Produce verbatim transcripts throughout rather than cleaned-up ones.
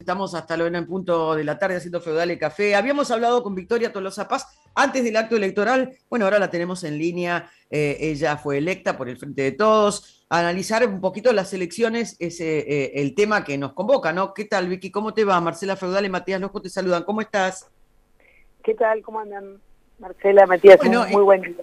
estamos hasta lo en punto de la tarde haciendo Feudal y Café. Habíamos hablado con Victoria Tolosa Paz antes del acto electoral. Bueno, ahora la tenemos en línea. Eh, ella fue electa por el Frente de Todos. A analizar un poquito las elecciones es eh, eh, el tema que nos convoca, ¿no? ¿Qué tal, Vicky? ¿Cómo te va? Marcela Feudal y Matías Lojo te saludan. ¿Cómo estás? ¿Qué tal? ¿Cómo andan? Marcela, Matías, Bueno, un muy buen día.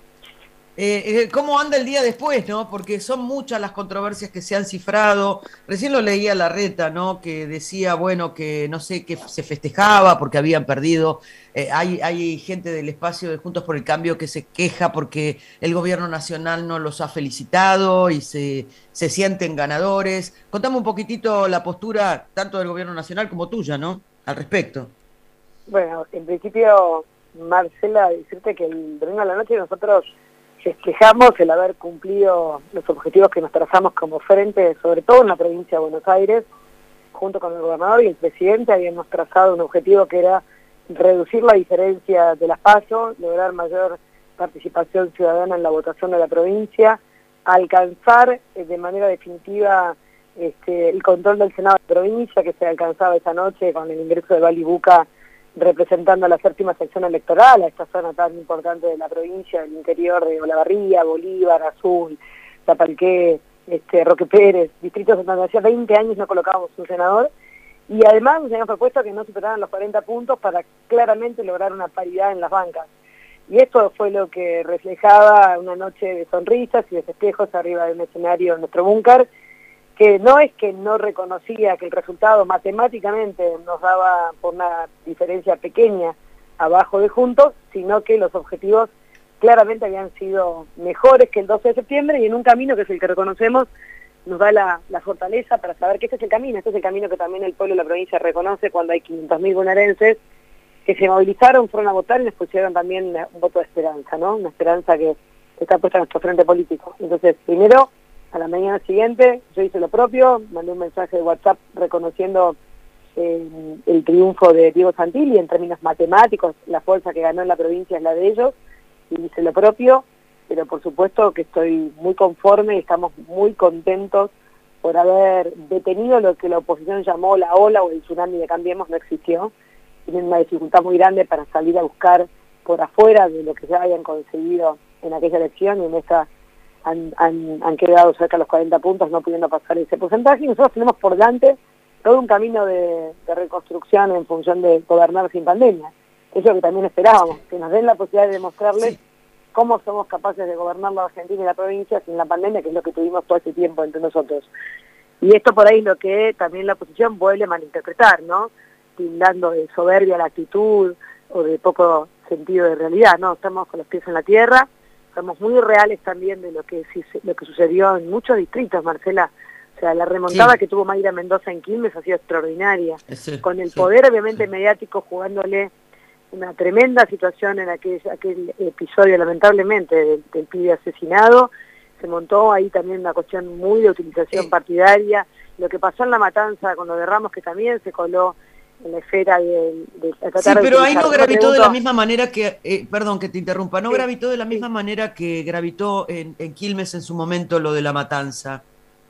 Eh, eh, ¿Cómo anda el día después, no? Porque son muchas las controversias que se han cifrado. Recién lo leía Larreta, ¿no? Que decía, bueno, que no sé, que se festejaba porque habían perdido. Eh, hay, hay gente del espacio de Juntos por el Cambio que se queja porque el gobierno nacional no los ha felicitado y se, se sienten ganadores. Contame un poquitito la postura tanto del gobierno nacional como tuya, ¿no? Al respecto. Bueno, en principio, Marcela, decirte que el domingo a la noche nosotros festejamos el haber cumplido los objetivos que nos trazamos como frente, sobre todo en la provincia de Buenos Aires, junto con el gobernador y el presidente habíamos trazado un objetivo que era reducir la diferencia de las PASO, lograr mayor participación ciudadana en la votación de la provincia, alcanzar eh, de manera definitiva este, el control del Senado de la provincia, que se alcanzaba esa noche con el ingreso de Bali Buca representando a la séptima sección electoral, a esta zona tan importante de la provincia, del interior de Olavarría, Bolívar, Azul, Zapalqué, este, Roque Pérez, distritos donde hacía veinte años no colocábamos un senador, y además nos habíamos propuesto que no superaran los cuarenta puntos para claramente lograr una paridad en las bancas. Y esto fue lo que reflejaba una noche de sonrisas y de festejos arriba de un escenario en nuestro búnker, que no es que no reconocía que el resultado matemáticamente nos daba por una diferencia pequeña abajo de Juntos, sino que los objetivos claramente habían sido mejores que el doce de septiembre y en un camino que es el que reconocemos nos da la, la fortaleza para saber que este es el camino, este es el camino que también el pueblo de la provincia reconoce cuando hay quinientos mil bonaerenses que se movilizaron, fueron a votar y les pusieron también una, un voto de esperanza, ¿no? Una esperanza que, que está puesta en nuestro frente político. Entonces, primero, a la mañana siguiente yo hice lo propio, mandé un mensaje de WhatsApp reconociendo eh, el triunfo de Diego Santilli en términos matemáticos, la fuerza que ganó en la provincia es la de ellos, y hice lo propio, pero por supuesto que estoy muy conforme y estamos muy contentos por haber detenido lo que la oposición llamó la ola o el tsunami de Cambiemos, no existió. Tienen una dificultad muy grande para salir a buscar por afuera de lo que ya habían conseguido en aquella elección y en esta Han, han, han quedado cerca de los cuarenta puntos, no pudiendo pasar ese porcentaje, y nosotros tenemos por delante todo un camino de, de reconstrucción en función de gobernar sin pandemia. Eso es lo que también esperábamos, que nos den la posibilidad de demostrarles sí. cómo somos capaces de gobernar la Argentina y la provincia sin la pandemia, que es lo que tuvimos todo ese tiempo entre nosotros. Y esto por ahí es lo que también la oposición vuelve a malinterpretar, ¿no? Tildando de soberbia la actitud o de poco sentido de realidad, ¿no? Estamos con los pies en la tierra. Somos muy reales también de lo que lo que sucedió en muchos distritos, Marcela. O sea, la remontada sí. que tuvo Mayra Mendoza en Quilmes ha sido extraordinaria. Sí, con el sí, poder obviamente sí. mediático jugándole una tremenda situación en aquel, aquel episodio lamentablemente del, del pibe asesinado. Se montó ahí también una cuestión muy de utilización eh. partidaria. Lo que pasó en La Matanza con los de Ramos, que también se coló en la esfera de, de tratar sí, pero de ahí no gravitó pregunto, de la misma manera que, eh, perdón que te interrumpa, no sí, gravitó de la misma sí. manera que gravitó en, en Quilmes en su momento lo de La Matanza.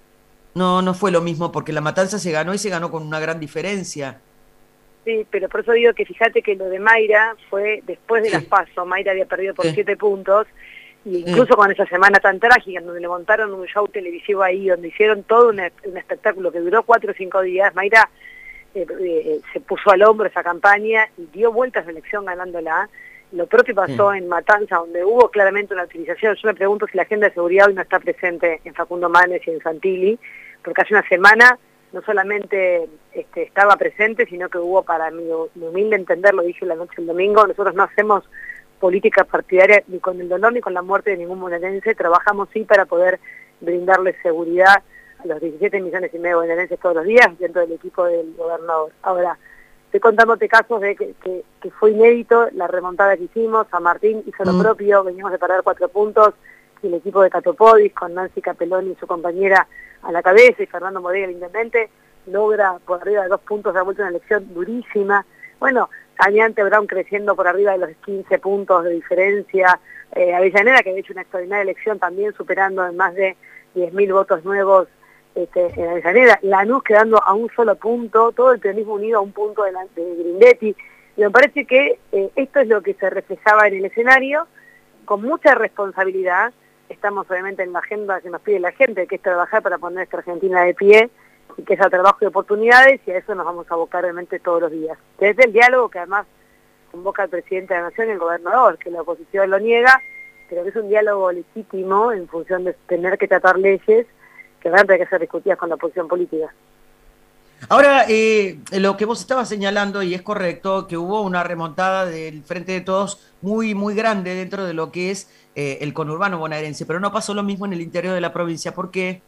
No, no fue lo mismo porque La Matanza se ganó y se ganó con una gran diferencia. Sí, pero por eso digo que fíjate que lo de Mayra fue después de sí. las PASO. Mayra había perdido por sí. siete puntos, y incluso sí. con esa semana tan trágica, en donde le montaron un show televisivo ahí, donde hicieron todo un, un espectáculo que duró cuatro o cinco días, Mayra Eh, eh, se puso al hombro esa campaña y dio vueltas la elección ganándola. Lo propio pasó sí. en Matanza, donde hubo claramente una utilización. Yo me pregunto si la agenda de seguridad hoy no está presente en Facundo Manes y en Santilli, porque hace una semana no solamente este, estaba presente, sino que hubo, para mi, mi humilde entender, lo dije la noche del domingo, nosotros no hacemos política partidaria ni con el dolor ni con la muerte de ningún bonaerense, trabajamos sí para poder brindarles seguridad a los diecisiete millones y medio bonaerenses todos los días dentro del equipo del gobernador. Ahora, estoy contándote casos de que, que, que fue inédito la remontada que hicimos. San Martín hizo lo mm. propio, venimos de parar cuatro puntos, y el equipo de Catopodis con Nancy Capelloni y su compañera a la cabeza y Fernando Modega, el intendente, logra por arriba de dos puntos dar vuelta una elección durísima. Bueno, Cañante Brown creciendo por arriba de los quince puntos de diferencia, eh, Avellaneda, que ha hecho una extraordinaria elección también superando en más de diez mil votos nuevos este, en Avellaneda, Lanús quedando a un solo punto, todo el peronismo unido a un punto de, la, de Grindetti. Y me parece que eh, esto es lo que se reflejaba en el escenario, con mucha responsabilidad. Estamos obviamente en la agenda que nos pide la gente, que es trabajar para poner esta Argentina de pie, y que es a trabajo de oportunidades, y a eso nos vamos a abocar realmente todos los días. Desde el diálogo que además convoca al presidente de la Nación y el gobernador, que la oposición lo niega, pero que es un diálogo legítimo en función de tener que tratar leyes que van a tener que ser discutidas con la oposición política. Ahora, eh, lo que vos estabas señalando, y es correcto, que hubo una remontada del Frente de Todos muy, muy grande dentro de lo que es eh, el conurbano bonaerense, pero no pasó lo mismo en el interior de la provincia. ¿Por qué?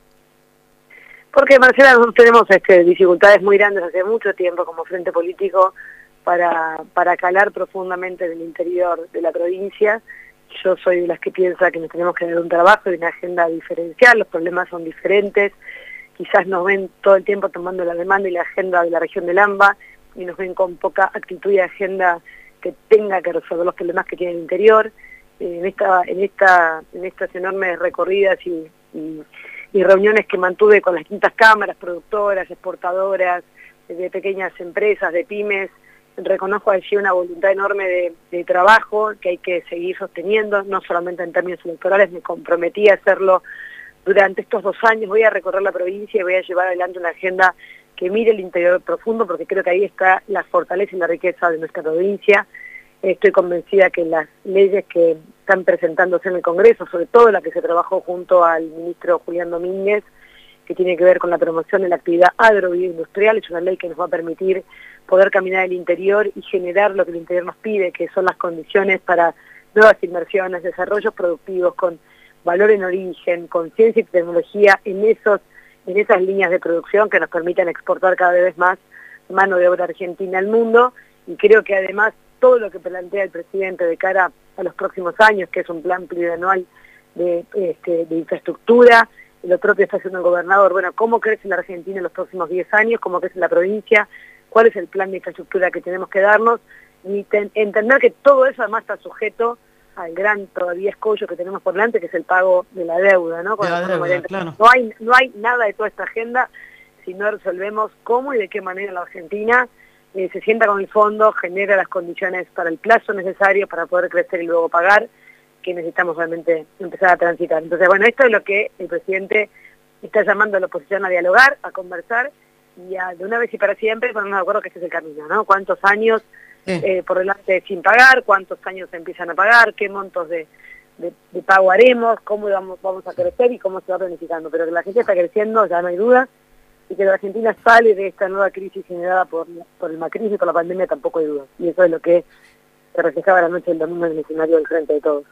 Porque, Marcela, nosotros tenemos este, dificultades muy grandes hace mucho tiempo como frente político para, para calar profundamente en el interior de la provincia. Yo soy de las que piensa que nos tenemos que dar un trabajo y una agenda diferencial, los problemas son diferentes. Quizás nos ven todo el tiempo tomando la demanda y la agenda de la región del AMBA y nos ven con poca actitud y agenda que tenga que resolver los problemas que tiene el interior. Eh, en, esta, en, esta, en estas enormes recorridas y, y, y reuniones que mantuve con las distintas cámaras, productoras, exportadoras, de pequeñas empresas, de pymes, reconozco allí una voluntad enorme de, de trabajo que hay que seguir sosteniendo, no solamente en términos electorales, me comprometí a hacerlo durante estos dos años. Voy a recorrer la provincia y voy a llevar adelante una agenda que mire el interior profundo, porque creo que ahí está la fortaleza y la riqueza de nuestra provincia. Estoy convencida que las leyes que están presentándose en el Congreso, sobre todo la que se trabajó junto al ministro Julián Domínguez, que tiene que ver con la promoción de la actividad agroindustrial, es una ley que nos va a permitir poder caminar el interior y generar lo que el interior nos pide, que son las condiciones para nuevas inversiones, desarrollos productivos con valor en origen, con ciencia y tecnología en, esos, en esas líneas de producción que nos permitan exportar cada vez más mano de obra argentina al mundo. Y creo que además todo lo que plantea el presidente de cara a los próximos años, que es un plan plurianual de, este, de infraestructura, lo propio está haciendo el gobernador. Bueno, ¿cómo crece la Argentina en los próximos diez años? ¿Cómo crece la provincia? ¿Cuál es el plan de infraestructura que tenemos que darnos? Y ten, entender que todo eso además está sujeto al gran todavía escollo que tenemos por delante, que es el pago de la deuda, ¿no? Con De la deuda, claro. No hay, no hay nada de toda esta agenda si no resolvemos cómo y de qué manera la Argentina eh, se sienta con el fondo, genera las condiciones para el plazo necesario para poder crecer y luego pagar, que necesitamos realmente empezar a transitar. Entonces, bueno, esto es lo que el presidente está llamando a la oposición a dialogar, a conversar y a, de una vez y para siempre, ponernos de acuerdo que este es el camino, ¿no? ¿Cuántos años sí. eh, por delante sin pagar? ¿Cuántos años se empiezan a pagar? ¿Qué montos de, de, de pago haremos? ¿Cómo vamos, vamos a crecer y cómo se va planificando? Pero que la gente está creciendo, ya no hay duda, y que la Argentina sale de esta nueva crisis generada por, por el macrismo y por la pandemia tampoco hay duda. Y eso es lo que se reflejaba la noche del domingo en el escenario del Frente de Todos.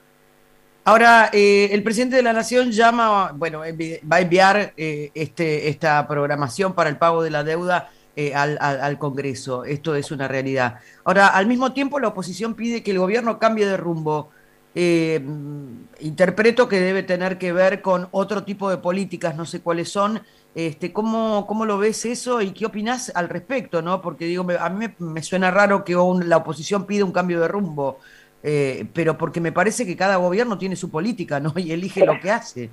Ahora, eh, el presidente de la Nación llama, bueno, va a enviar eh, este, esta programación para el pago de la deuda eh, al, al, al Congreso. Esto es una realidad. Ahora, al mismo tiempo, la oposición pide que el gobierno cambie de rumbo. Eh, interpreto que debe tener que ver con otro tipo de políticas, no sé cuáles son. Este, ¿cómo, ¿Cómo lo ves eso y qué opinás al respecto, ¿no? Porque digo, a mí me, me suena raro que un, la oposición pida un cambio de rumbo. Eh, pero porque me parece que cada gobierno tiene su política, ¿no? Y elige claro. lo que hace.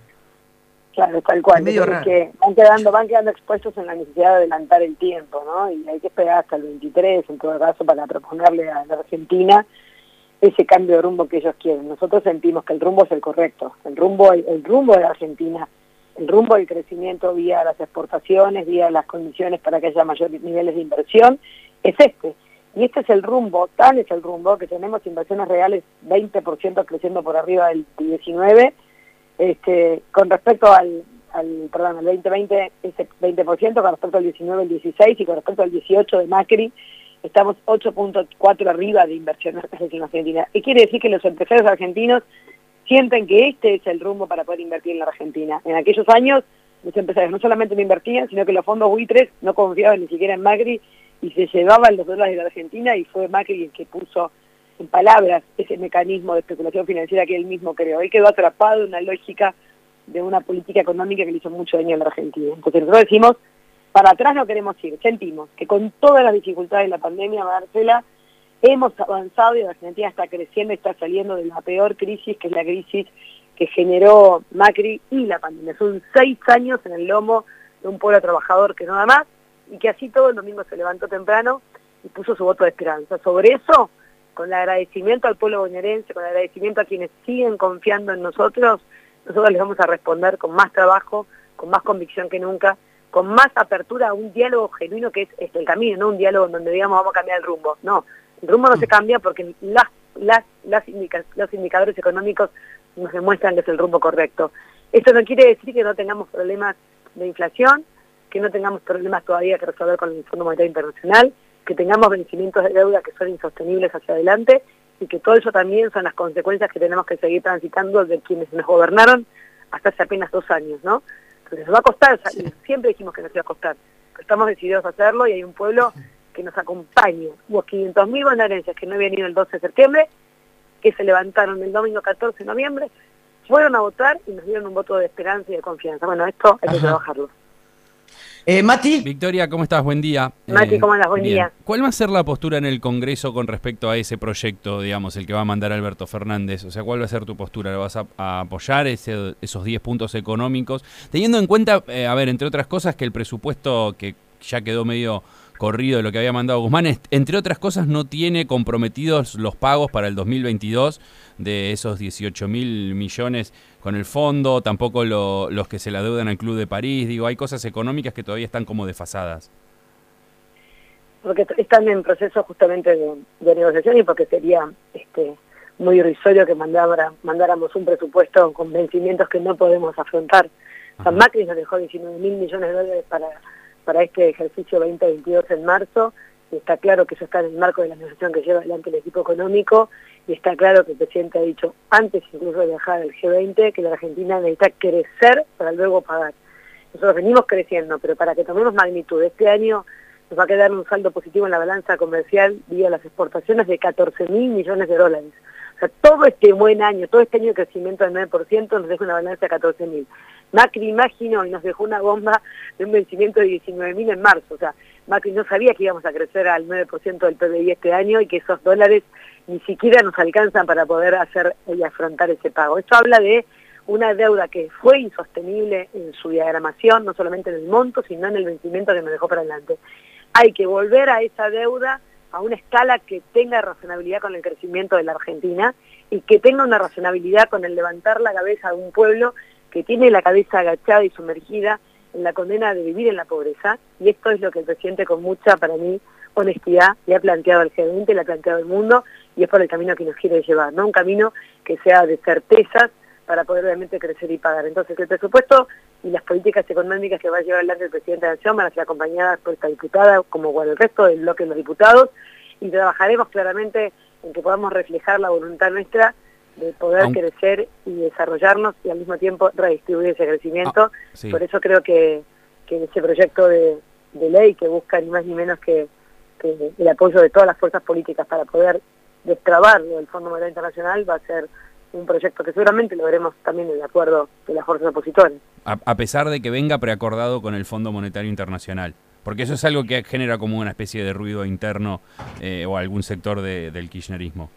Claro, tal cual. Es medio raro. Que van quedando, van quedando expuestos en la necesidad de adelantar el tiempo, ¿no? Y hay que esperar hasta el veintitrés, en todo caso, para proponerle a la Argentina ese cambio de rumbo que ellos quieren. Nosotros sentimos que el rumbo es el correcto. El rumbo, el, el rumbo de la Argentina, el rumbo del crecimiento vía las exportaciones, vía las condiciones para que haya mayores niveles de inversión, es este. Y este es el rumbo, tal es el rumbo, que tenemos inversiones reales veinte por ciento creciendo por arriba del diecinueve, este, con respecto al, al perdón, al veinte veinte, ese veinte por ciento, con respecto al diecinueve, el dieciséis, y con respecto al dieciocho de Macri, estamos ocho punto cuatro arriba de inversiones en Argentina. Y quiere decir que los empresarios argentinos sienten que este es el rumbo para poder invertir en la Argentina. En aquellos años, los empresarios no solamente no invertían, sino que los fondos buitres no confiaban ni siquiera en Macri, y se llevaban los dólares de la Argentina, y fue Macri el que puso en palabras ese mecanismo de especulación financiera que él mismo creó. Él quedó atrapado en una lógica de una política económica que le hizo mucho daño a la Argentina. Entonces nosotros decimos, para atrás no queremos ir. Sentimos que con todas las dificultades de la pandemia, Marcela, hemos avanzado y la Argentina está creciendo y está saliendo de la peor crisis, que es la crisis que generó Macri y la pandemia. Son seis años en el lomo de un pueblo trabajador que no da más, y que así todo el domingo se levantó temprano y puso su voto de esperanza. Sobre eso, con el agradecimiento al pueblo bonaerense, con el agradecimiento a quienes siguen confiando en nosotros, nosotros les vamos a responder con más trabajo, con más convicción que nunca, con más apertura a un diálogo genuino que es, es el camino, no un diálogo en donde digamos vamos a cambiar el rumbo. No, el rumbo no se cambia porque las, las, las indica, los indicadores económicos nos demuestran que es el rumbo correcto. Esto no quiere decir que no tengamos problemas de inflación, que no tengamos problemas todavía que resolver con el Fondo Monetario Internacional, que tengamos vencimientos de deuda que son insostenibles hacia adelante, y que todo eso también son las consecuencias que tenemos que seguir transitando de quienes nos gobernaron hasta hace apenas dos años, ¿no? Entonces nos va a costar, sí. Siempre dijimos que nos iba a costar, pero estamos decididos a hacerlo y hay un pueblo que nos acompaña. Hubo quinientos mil bonaerenses que no habían ido el doce de septiembre, que se levantaron el domingo catorce de noviembre, fueron a votar y nos dieron un voto de esperanza y de confianza. Bueno, esto hay que Ajá. trabajarlo. Eh, Mati. Victoria, ¿cómo estás? Buen día. Mati, ¿cómo andas? Buen bien. día. ¿Cuál va a ser la postura en el Congreso con respecto a ese proyecto, digamos, el que va a mandar Alberto Fernández? O sea, ¿cuál va a ser tu postura? ¿Lo vas a, a apoyar ese, esos diez puntos económicos? Teniendo en cuenta, eh, a ver, entre otras cosas, que el presupuesto que ya quedó medio corrido de lo que había mandado Guzmán, entre otras cosas, no tiene comprometidos los pagos para el dos mil veintidós de esos dieciocho mil millones con el fondo, tampoco lo, los que se la deudan al Club de París. Digo, hay cosas económicas que todavía están como desfasadas. Porque están en proceso justamente de, de negociación y porque sería este muy irrisorio que mandara, mandáramos un presupuesto con vencimientos que no podemos afrontar. San Macri nos dejó diecinueve mil millones de dólares para para este ejercicio veinte veintidós en marzo, y está claro que eso está en el marco de la negociación que lleva adelante el equipo económico, y está claro que el presidente ha dicho, antes incluso de viajar al G veinte, que la Argentina necesita crecer para luego pagar. Nosotros venimos creciendo, pero para que tomemos magnitud, este año nos va a quedar un saldo positivo en la balanza comercial vía las exportaciones de catorce mil millones de dólares. O sea, todo este buen año, todo este año de crecimiento del nueve por ciento nos deja una balanza de catorce mil. Macri imaginó y nos dejó una bomba de un vencimiento de diecinueve mil en marzo. O sea, Macri no sabía que íbamos a crecer al nueve por ciento del P B I este año y que esos dólares ni siquiera nos alcanzan para poder hacer y afrontar ese pago. Esto habla de una deuda que fue insostenible en su diagramación, no solamente en el monto, sino en el vencimiento que nos dejó para adelante. Hay que volver a esa deuda a una escala que tenga razonabilidad con el crecimiento de la Argentina y que tenga una razonabilidad con el levantar la cabeza de un pueblo que tiene la cabeza agachada y sumergida en la condena de vivir en la pobreza, y esto es lo que el presidente con mucha, para mí, honestidad le ha planteado al G veinte, le ha planteado al mundo, y es por el camino que nos quiere llevar, no un camino que sea de certezas para poder realmente crecer y pagar. Entonces el presupuesto y las políticas económicas que va a llevar adelante el presidente de la Nación van a ser acompañadas por esta diputada, como por el resto del bloque de los diputados, y trabajaremos claramente en que podamos reflejar la voluntad nuestra de poder Aun... crecer y desarrollarnos y al mismo tiempo redistribuir ese crecimiento. Ah, sí. Por eso creo que, que ese proyecto de, de ley que busca ni más ni menos que, que el apoyo de todas las fuerzas políticas para poder destrabarlo del Fondo Monetario Internacional va a ser un proyecto que seguramente lo veremos también en el acuerdo de las fuerzas opositoras. A, a pesar de que venga preacordado con el Fondo Monetario Internacional, porque eso es algo que genera como una especie de ruido interno eh, o algún sector de, del kirchnerismo.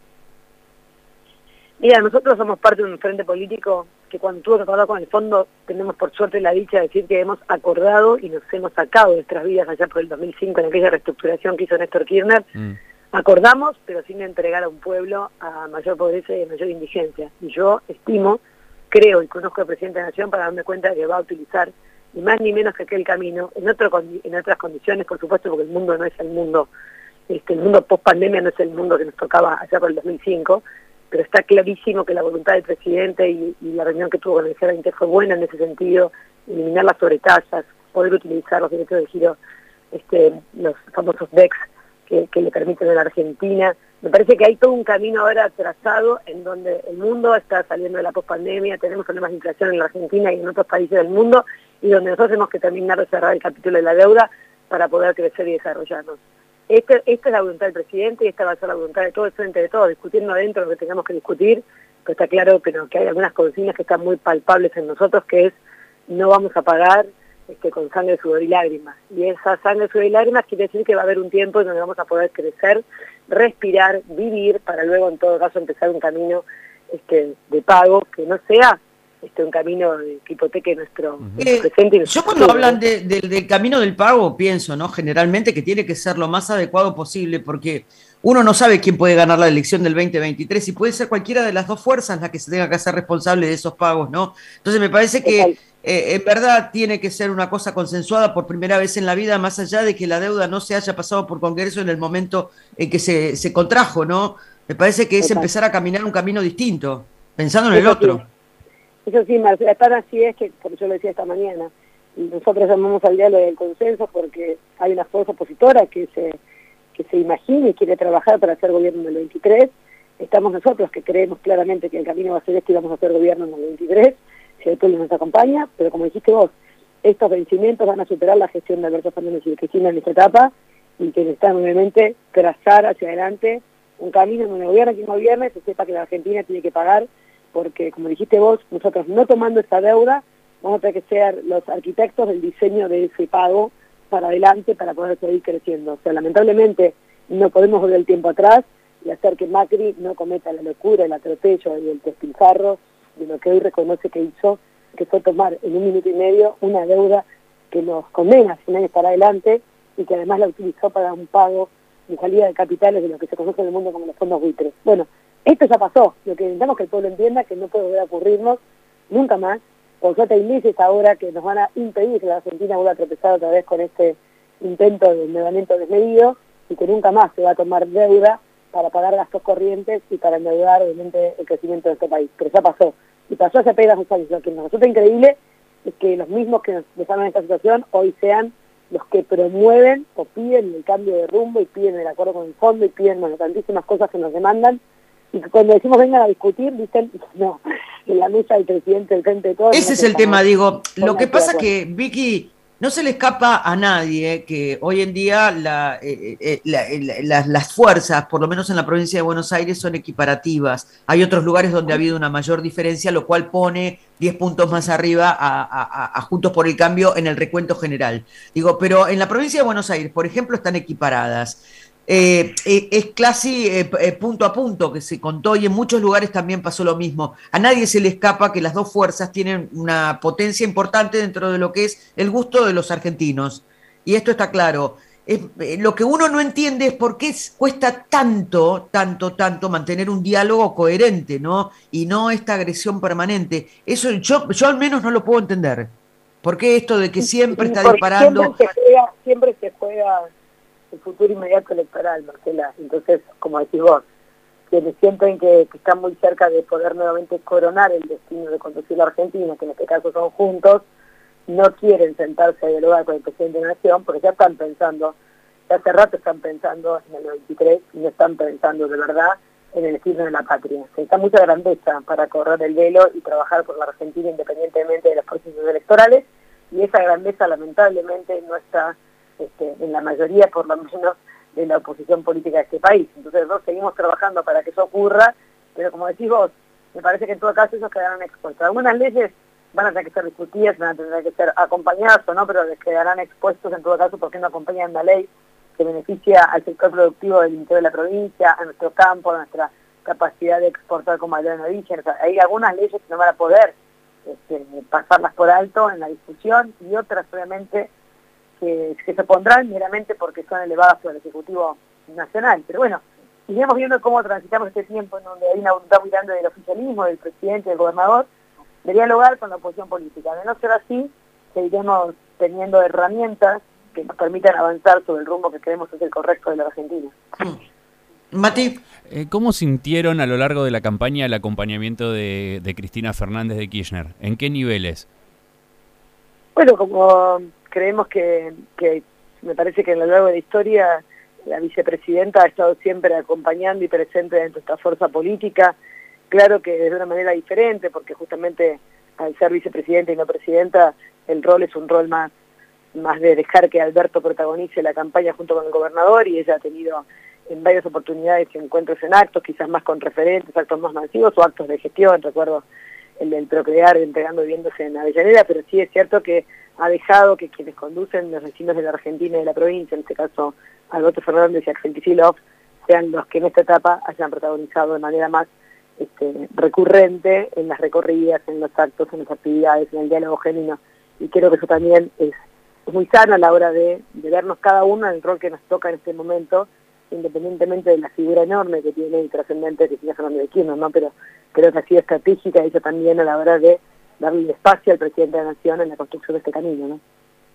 Mira, nosotros somos parte de un frente político que cuando tuvo que acordar con el fondo, tenemos por suerte la dicha de decir que hemos acordado y nos hemos sacado de nuestras vidas allá por el dos mil cinco en aquella reestructuración que hizo Néstor Kirchner. Mm. Acordamos, pero sin entregar a un pueblo a mayor pobreza y a mayor indigencia. Y yo estimo, creo y conozco al presidente de la Nación para darme cuenta de que va a utilizar ni más ni menos que aquel camino en otro en otras condiciones, por supuesto, porque el mundo no es el mundo, este, el mundo post pandemia no es el mundo que nos tocaba allá por el dos mil cinco, pero está clarísimo que la voluntad del presidente y, y la reunión que tuvo con el G veinte fue buena en ese sentido, eliminar las sobretasas, poder utilizar los derechos de giro, este, los famosos D E X que, que le permiten a la Argentina. Me parece que hay todo un camino ahora trazado en donde el mundo está saliendo de la pospandemia, tenemos problemas de inflación en la Argentina y en otros países del mundo, y donde nosotros tenemos que terminar de cerrar el capítulo de la deuda para poder crecer y desarrollarnos. Este, esta es la voluntad del presidente y esta va a ser la voluntad de todo el frente de todos, discutiendo adentro lo que tengamos que discutir, pero está claro pero que hay algunas consignas que están muy palpables en nosotros, que es no vamos a pagar este, con sangre, sudor y lágrimas. Y esa sangre, sudor y lágrimas quiere decir que va a haber un tiempo en donde vamos a poder crecer, respirar, vivir, para luego en todo caso empezar un camino este, de pago que no sea este, un camino que hipoteque nuestro, Uh-huh. nuestro presente y nuestro Yo cuando futuro. hablan de, de, del camino del pago, pienso, ¿no? Generalmente que tiene que ser lo más adecuado posible, porque uno no sabe quién puede ganar la elección del veinte veintitrés y puede ser cualquiera de las dos fuerzas la que se tenga que hacer responsable de esos pagos, ¿no? Entonces me parece que eh, en verdad tiene que ser una cosa consensuada por primera vez en la vida, más allá de que la deuda no se haya pasado por Congreso en el momento en que se, se contrajo, ¿no? Me parece que es Total. empezar a caminar un camino distinto, pensando en el Eso otro. Sí. Eso sí, Marcela, tan así es que, como yo lo decía esta mañana, nosotros llamamos al diálogo del consenso porque hay una fuerza opositora que se que se imagina y quiere trabajar para hacer gobierno en el veintitrés. Estamos nosotros que creemos claramente que el camino va a ser este y vamos a hacer gobierno en el veintitrés, si el pueblo nos acompaña, pero como dijiste vos, estos vencimientos van a superar la gestión de Alberto Fernández y de Cristina en esta etapa y que necesitan obviamente trazar hacia adelante un camino en donde gobierna quien gobierne, se sepa que la Argentina tiene que pagar, porque como dijiste vos, nosotros no tomando esta deuda, vamos a tener que ser los arquitectos del diseño de ese pago para adelante para poder seguir creciendo. O sea, lamentablemente no podemos volver el tiempo atrás y hacer que Macri no cometa la locura, el atropello y el despilfarro de lo que hoy reconoce que hizo, que fue tomar en un minuto y medio una deuda que nos condena a cien años para adelante y que además la utilizó para un pago de salida de capitales de lo que se conoce en el mundo como los fondos buitres. Bueno, esto ya pasó. Lo que necesitamos que el pueblo entienda que no puede volver a ocurrirnos nunca más. Por suerte hay leyes ahora que nos van a impedir que la Argentina vuelva a tropezar otra vez con este intento de endeudamiento desmedido y que nunca más se va a tomar deuda para pagar gastos corrientes y para endeudar obviamente el crecimiento de este país. Pero ya pasó. Y pasó hace apenas dos años. Lo que nos resulta increíble es que los mismos que nos dejaron en esta situación hoy sean los que promueven o piden el cambio de rumbo y piden el acuerdo con el fondo y piden bueno, tantísimas cosas que nos demandan. Y cuando decimos vengan a discutir, dicen, no, en la mesa del presidente, del frente de todos. Ese es el tema, digo, lo que pasa que, Vicky, no se le escapa a nadie que hoy en día la, eh, eh, la, la, las fuerzas, por lo menos en la provincia de Buenos Aires, son equiparativas. Hay otros lugares donde ha habido una mayor diferencia, lo cual pone diez puntos más arriba a, a, a Juntos por el Cambio en el recuento general. Digo, pero en la provincia de Buenos Aires, por ejemplo, están equiparadas. Eh, eh, es casi eh, eh, punto a punto que se contó y en muchos lugares también pasó lo mismo. A nadie se le escapa que las dos fuerzas tienen una potencia importante dentro de lo que es el gusto de los argentinos. Y esto está claro. Es, eh, lo que uno no entiende es por qué es, cuesta tanto, tanto, tanto mantener un diálogo coherente, ¿no? Y no esta agresión permanente. Eso yo, yo al menos no lo puedo entender. ¿Por qué esto de que siempre está Porque disparando? Siempre se juega, siempre se juega el futuro inmediato electoral, Marcela. Entonces, como decís vos, quienes sienten que, que están muy cerca de poder nuevamente coronar el destino de conducir la Argentina, que en este caso son juntos, no quieren sentarse a dialogar con el presidente de la Nación, porque ya están pensando, ya hace rato están pensando en el veintitrés y no están pensando de verdad en el destino de la patria. Se necesita mucha grandeza para correr el velo y trabajar por la Argentina independientemente de los procesos electorales, y esa grandeza lamentablemente no está Este, en la mayoría, por lo menos, de la oposición política de este país. Entonces, nosotros seguimos trabajando para que eso ocurra, pero como decís vos, me parece que en todo caso esos quedarán expuestos. Algunas leyes van a tener que ser discutidas, van a tener que ser acompañadas o no, pero les quedarán expuestos en todo caso porque no acompañan la ley que beneficia al sector productivo del interior de la provincia, a nuestro campo, a nuestra capacidad de exportar como aldea de origen. O sea, hay algunas leyes que no van a poder este, pasarlas por alto en la discusión y otras, obviamente, Que, que se pondrán meramente porque son elevadas por el Ejecutivo Nacional. Pero bueno, iremos viendo cómo transitamos este tiempo en donde hay una voluntad muy grande del oficialismo, del presidente, del gobernador, de dialogar con la oposición política. De no ser así, seguiremos teniendo herramientas que nos permitan avanzar sobre el rumbo que creemos es el correcto de la Argentina. Mati. Eh, ¿Cómo sintieron a lo largo de la campaña el acompañamiento de, de Cristina Fernández de Kirchner? ¿En qué niveles? Bueno, como creemos que, que me parece que a lo largo de la historia la vicepresidenta ha estado siempre acompañando y presente dentro de esta fuerza política, claro que de una manera diferente, porque justamente al ser vicepresidenta y no presidenta, el rol es un rol más, más de dejar que Alberto protagonice la campaña junto con el gobernador, y ella ha tenido en varias oportunidades encuentros en actos, quizás más con referentes, actos más masivos o actos de gestión. Recuerdo el del Procrear entregando viviendas en Avellaneda, pero sí es cierto que ha dejado que quienes conducen los vecinos de la Argentina y de la provincia, en este caso Alberto Fernández y Axel Kicillof, sean los que en esta etapa hayan protagonizado de manera más este, recurrente en las recorridas, en los actos, en las actividades, en el diálogo genuino. Y creo que eso también es, es muy sano a la hora de, de vernos cada uno en el rol que nos toca en este momento, independientemente de la figura enorme que tiene y trascendente que tiene Fernando de Kirchner, ¿no? Pero creo que ha sido estratégica ella también a la hora de darle espacio al presidente de la Nación en la construcción de este camino, ¿no?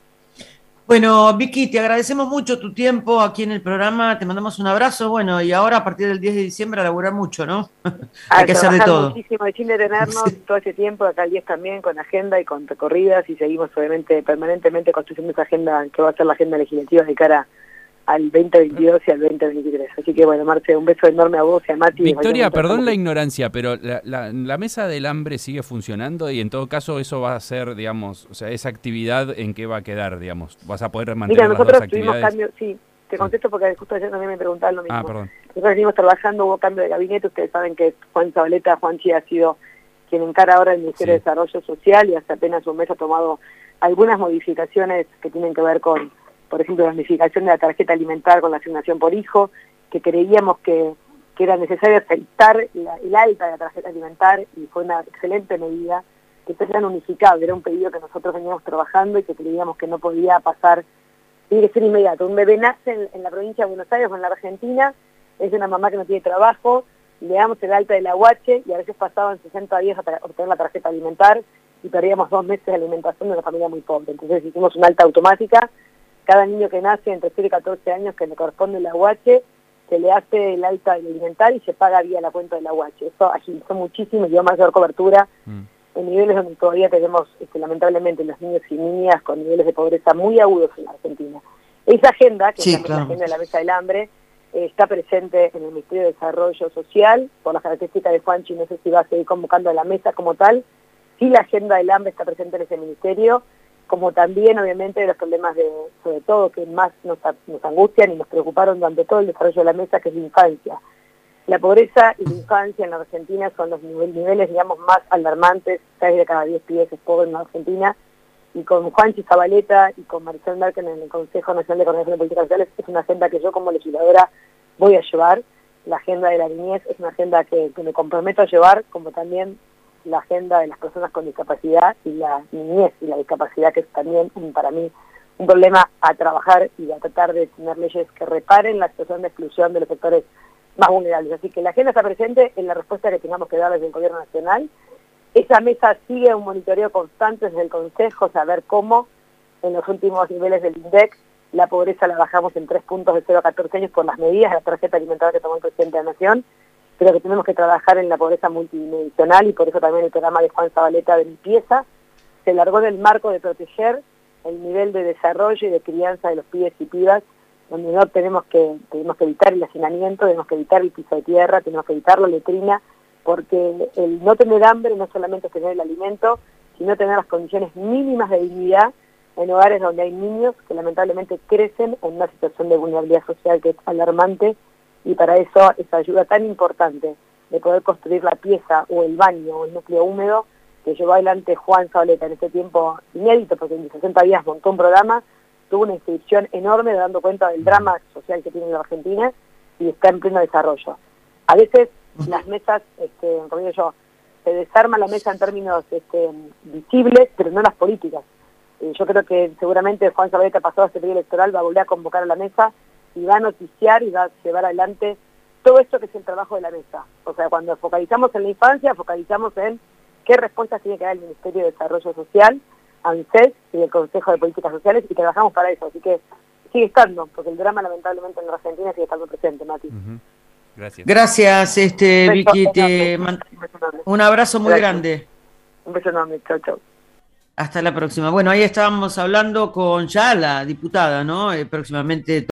Bueno, Vicky, te agradecemos mucho tu tiempo aquí en el programa, te mandamos un abrazo, bueno, y ahora a partir del diez de diciembre a laburar mucho, ¿no? Hay que hacer de todo. Muchísimo, sin detenernos sí. todo ese tiempo, acá el diez también, con agenda y con recorridas, y seguimos obviamente permanentemente construyendo esa agenda que va a ser la agenda legislativa de cara al veinte veintidós y al veinte veintitrés. Así que bueno, Marce, un beso enorme a vos y a Mati. Victoria, perdón la ignorancia, pero la, la, la mesa del hambre sigue funcionando y en todo caso eso va a ser, digamos, o sea, esa actividad en qué va a quedar, digamos, vas a poder mantener Mira, las nosotros dos tuvimos actividades. cambio, sí, te contesto porque justo ayer también me preguntaban lo mismo. Ah, perdón. Nosotros venimos trabajando, hubo cambio de gabinete, ustedes saben que Juan Zabaleta, Juanchi ha sido quien encara ahora el Ministerio sí. de Desarrollo Social y hace apenas un mes ha tomado algunas modificaciones que tienen que ver con, por ejemplo, la unificación de la tarjeta alimentar con la asignación por hijo, que creíamos que, que era necesario aceptar la, el alta de la tarjeta alimentar y fue una excelente medida, que estos sean unificados, era un pedido que nosotros veníamos trabajando y que creíamos que no podía pasar, tiene que ser inmediato. Un bebé nace en, en la provincia de Buenos Aires o en la Argentina, es una mamá que no tiene trabajo, le damos el alta de la U H y a veces pasaban sesenta días a obtener la tarjeta alimentar y perdíamos dos meses de alimentación de una familia muy pobre. Entonces hicimos una alta automática. Cada niño que nace entre cero y catorce años que le corresponde la U H, se le hace el alta alimentar y se paga vía la cuenta de la U H. Eso agilizó muchísimo y dio mayor cobertura mm. en niveles donde todavía tenemos, este, lamentablemente, los niños y niñas con niveles de pobreza muy agudos en la Argentina. Esa agenda, que sí, es claro. la agenda de la Mesa del Hambre, eh, está presente en el Ministerio de Desarrollo Social, por las características de Juanchi, no sé si va a seguir convocando a la mesa como tal. Sí, la agenda del hambre está presente en ese ministerio, como también obviamente de los problemas de, sobre todo, que más nos, nos angustian y nos preocuparon durante todo el desarrollo de la mesa, que es la infancia. La pobreza y la infancia en la Argentina son los niveles, niveles digamos, más alarmantes, seis de cada diez pibes es pobre en la Argentina, y con Juanchi Zabaleta y con Maricel Merkel en el Consejo Nacional de Coordinación de Políticas Sociales es una agenda que yo como legisladora voy a llevar. La agenda de la niñez es una agenda que, que me comprometo a llevar, como también la agenda de las personas con discapacidad y la niñez y la discapacidad, que es también un, para mí un problema a trabajar y a tratar de tener leyes que reparen la situación de exclusión de los sectores más vulnerables. Así que la agenda está presente en la respuesta que tengamos que dar desde el Gobierno Nacional. Esa mesa sigue un monitoreo constante desde el Consejo, saber cómo en los últimos niveles del INDEC la pobreza la bajamos en tres puntos de cero a catorce años por las medidas de la tarjeta alimentaria que tomó el presidente de la Nación. Pero que tenemos que trabajar en la pobreza multidimensional y por eso también el programa de Juan Zabaleta de limpieza se largó del marco de proteger el nivel de desarrollo y de crianza de los pibes y pibas, donde no tenemos que tenemos que evitar el hacinamiento, tenemos que evitar el piso de tierra, tenemos que evitar la letrina, porque el no tener hambre no solamente es tener el alimento, sino tener las condiciones mínimas de dignidad en hogares donde hay niños que lamentablemente crecen en una situación de vulnerabilidad social que es alarmante. Y para eso esa ayuda tan importante de poder construir la pieza o el baño o el núcleo húmedo que llevó adelante Juan Zabaleta en este tiempo inédito, porque en sesenta días montó un programa, tuvo una inscripción enorme dando cuenta del drama social que tiene la Argentina y está en pleno desarrollo. A veces las mesas, este, como digo yo, se desarma la mesa en términos este, visibles, pero no las políticas. Eh, yo creo que seguramente Juan Zabaleta, pasado este periodo electoral, va a volver a convocar a la mesa y va a noticiar y va a llevar adelante todo esto que es el trabajo de la mesa. O sea, cuando focalizamos en la infancia, focalizamos en qué respuestas tiene que dar el Ministerio de Desarrollo Social, ANSES y el Consejo de Políticas Sociales, y trabajamos para eso. Así que sigue estando, porque el drama lamentablemente en la Argentina sigue estando presente, Mati. Uh-huh. Gracias. Gracias, este, Vicky. Te man... Un abrazo muy Gracias. grande. Un beso enorme. Chau, chau. Hasta la próxima. Bueno, ahí estábamos hablando con ya la diputada, ¿no? Eh, próximamente